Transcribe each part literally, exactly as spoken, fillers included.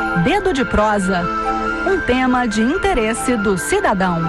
Dedo de prosa, um tema de interesse do cidadão.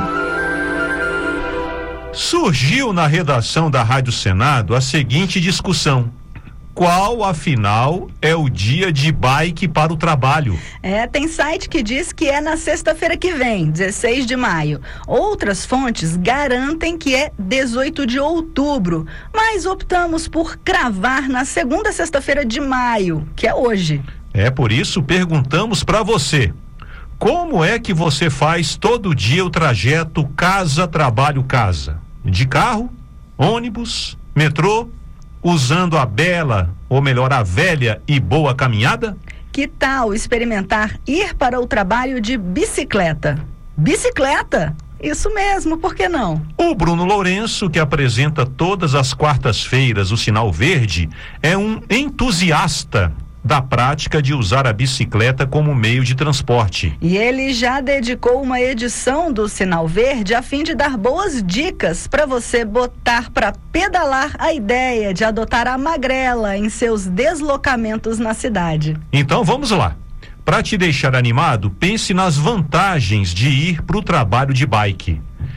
Surgiu na redação da Rádio Senado a seguinte discussão: qual, afinal, é o dia de bike para o trabalho? É, tem site que diz que é na sexta-feira que vem, dezesseis de maio. Outras fontes garantem que é dezoito de outubro, mas optamos por cravar na segunda sexta-feira de maio, que é hoje. É por isso perguntamos para você: como é que você faz todo dia o trajeto casa-trabalho-casa? De carro, ônibus, metrô, usando a bela, ou melhor, a velha e boa caminhada? Que tal experimentar ir para o trabalho de bicicleta? Bicicleta? Isso mesmo, por que não? O Bruno Lourenço, que apresenta todas as quartas-feiras o Sinal Verde, é um entusiasta da prática de usar a bicicleta como meio de transporte. E ele já dedicou uma edição do Sinal Verde a fim de dar boas dicas para você botar para pedalar a ideia de adotar a magrela em seus deslocamentos na cidade. Então vamos lá. Para te deixar animado, pense nas vantagens de ir para o trabalho de bike.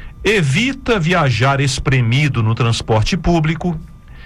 Evita viajar espremido no transporte público.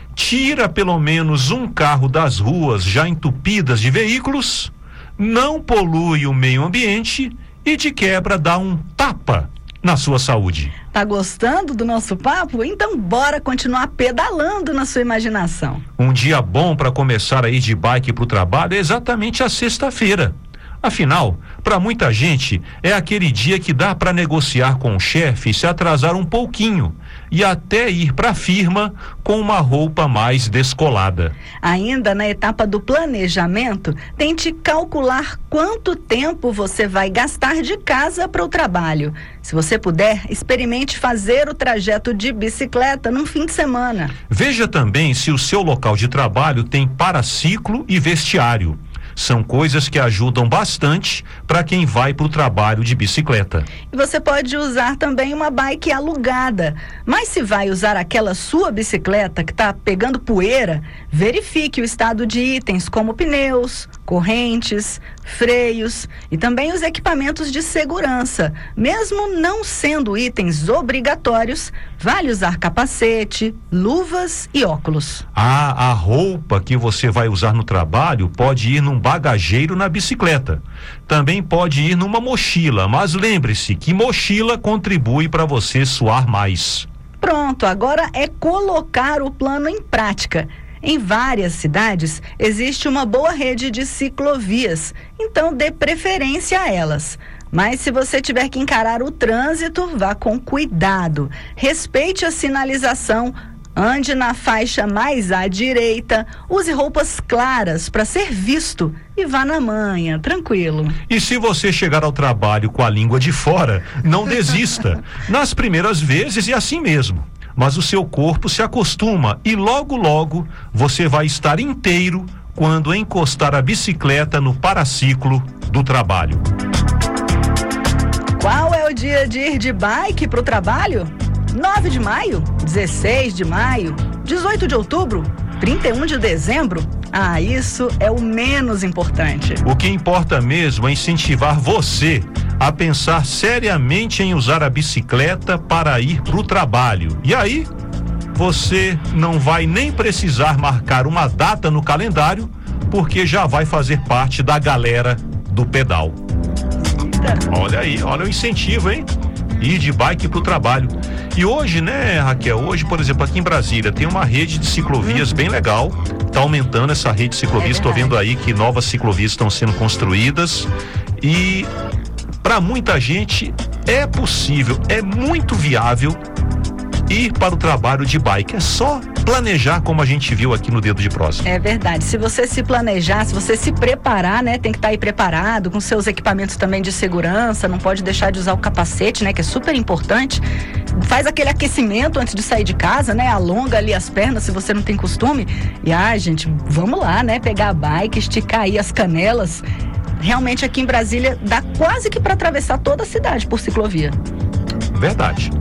Tira pelo menos um carro das ruas já entupidas de veículos, não polui o meio ambiente e de quebra dá um tapa na sua saúde. Tá gostando do nosso papo? Então bora continuar pedalando na sua imaginação. Um dia bom para começar a ir de bike para o trabalho é exatamente a sexta-feira. Afinal, para muita gente, é aquele dia que dá para negociar com o chefe e se atrasar um pouquinho e até ir para a firma com uma roupa mais descolada. Ainda na etapa do planejamento, tente calcular quanto tempo você vai gastar de casa para o trabalho. Se você puder, experimente fazer o trajeto de bicicleta num fim de semana. Veja também se o seu local de trabalho tem paraciclo e vestiário. São coisas que ajudam bastante para quem vai para o trabalho de bicicleta. E você pode usar também uma bike alugada. Mas se vai usar aquela sua bicicleta que está pegando poeira, verifique o estado de itens como pneus, correntes, freios e também os equipamentos de segurança. Mesmo não sendo itens obrigatórios, vale usar capacete, luvas e óculos. Ah, a roupa que você vai usar no trabalho pode ir num bagageiro na bicicleta. Também pode ir numa mochila, mas lembre-se que mochila contribui para você suar mais. Pronto, agora é colocar o plano em prática. Em várias cidades existe uma boa rede de ciclovias, então dê preferência a elas. Mas se você tiver que encarar o trânsito, vá com cuidado. Respeite a sinalização, ande na faixa mais à direita, use roupas claras para ser visto e vá na manha, tranquilo. E se você chegar ao trabalho com a língua de fora, não desista. Nas primeiras vezes é assim mesmo. Mas o seu corpo se acostuma e logo logo você vai estar inteiro quando encostar a bicicleta no paraciclo do trabalho. Qual é o dia de ir de bike para o trabalho? nove de maio? dezesseis de maio? dezoito de outubro? trinta e um de dezembro? Ah, isso é o menos importante. O que importa mesmo é incentivar você a pensar seriamente em usar a bicicleta para ir para o trabalho. E aí, você não vai nem precisar marcar uma data no calendário, porque já vai fazer parte da galera do pedal. Eita. Olha aí, olha o incentivo, hein? Ir de bike para o trabalho. E hoje, né, Raquel, hoje, por exemplo, aqui em Brasília tem uma rede de ciclovias bem legal, tá aumentando essa rede de ciclovias, estou vendo aí que novas ciclovias estão sendo construídas e para muita gente é possível, é muito viável ir para o trabalho de bike. É só planejar, como a gente viu aqui no Dedo de Prosa. É verdade. Se você se planejar, se você se preparar, né, tem que estar aí preparado com seus equipamentos também de segurança, não pode deixar de usar o capacete, né, que é super importante. Faz aquele aquecimento antes de sair de casa, né, alonga ali as pernas se você não tem costume. E ah, gente, vamos lá, né, pegar a bike, esticar aí as canelas. Realmente aqui em Brasília dá quase que para atravessar toda a cidade por ciclovia. Verdade.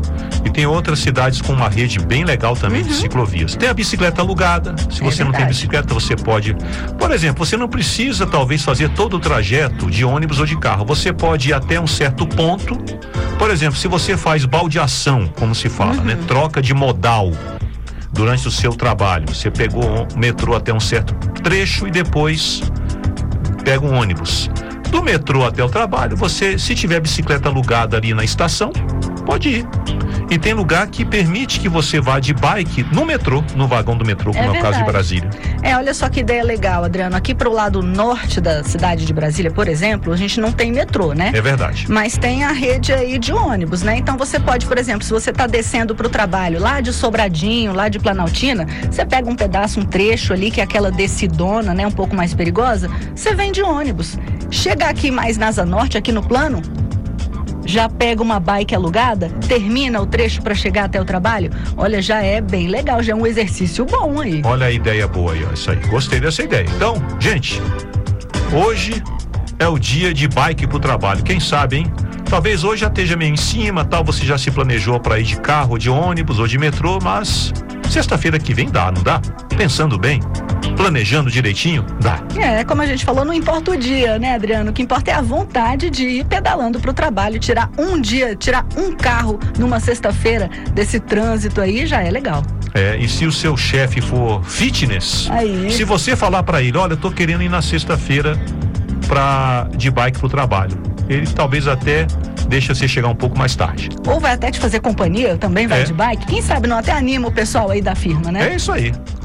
E tem outras cidades com uma rede bem legal também uhum. de ciclovias. Tem a bicicleta alugada. Se você é não tem bicicleta, você pode... Por exemplo, você não precisa talvez fazer todo o trajeto de ônibus ou de carro. Você pode ir até um certo ponto. Por exemplo, se você faz baldeação, como se fala, uhum. né? Troca de modal durante o seu trabalho. Você pegou o metrô até um certo trecho e depois pega um ônibus. Do metrô até o trabalho, você, se tiver bicicleta alugada ali na estação, pode ir. E tem lugar que permite que você vá de bike no metrô, no vagão do metrô, como é, é o caso de Brasília. É, olha só que ideia legal, Adriano. Aqui pro lado norte da cidade de Brasília, por exemplo, a gente não tem metrô, né? É verdade. Mas tem a rede aí de ônibus, né? Então você pode, por exemplo, se você tá descendo pro trabalho lá de Sobradinho, lá de Planaltina, você pega um pedaço, um trecho ali, que é aquela descidona, né? Um pouco mais perigosa, você vem de ônibus. Chega aqui mais na Asa Norte, aqui no plano, já pega uma bike alugada, termina o trecho para chegar até o trabalho, olha, já é bem legal, já é um exercício bom aí. Olha a ideia boa aí, ó, isso aí, gostei dessa ideia. Então, gente, hoje é o dia de bike pro trabalho, quem sabe, hein? Talvez hoje já esteja meio em cima, tal, você já se planejou para ir de carro, de ônibus ou de metrô, mas sexta-feira que vem dá, não dá? Pensando bem, planejando direitinho, dá. É, como a gente falou, não importa o dia, né, Adriano? O que importa é a vontade de ir pedalando pro trabalho, tirar um dia, tirar um carro numa sexta-feira desse trânsito aí, já é legal. É, e se o seu chefe for fitness, aí. Se você falar para ele, olha, eu tô querendo ir na sexta-feira pra, de bike pro trabalho, ele talvez até deixa você chegar um pouco mais tarde. Ou vai até te fazer companhia, também vai é. de bike, quem sabe não até anima o pessoal aí da firma, né? É isso aí.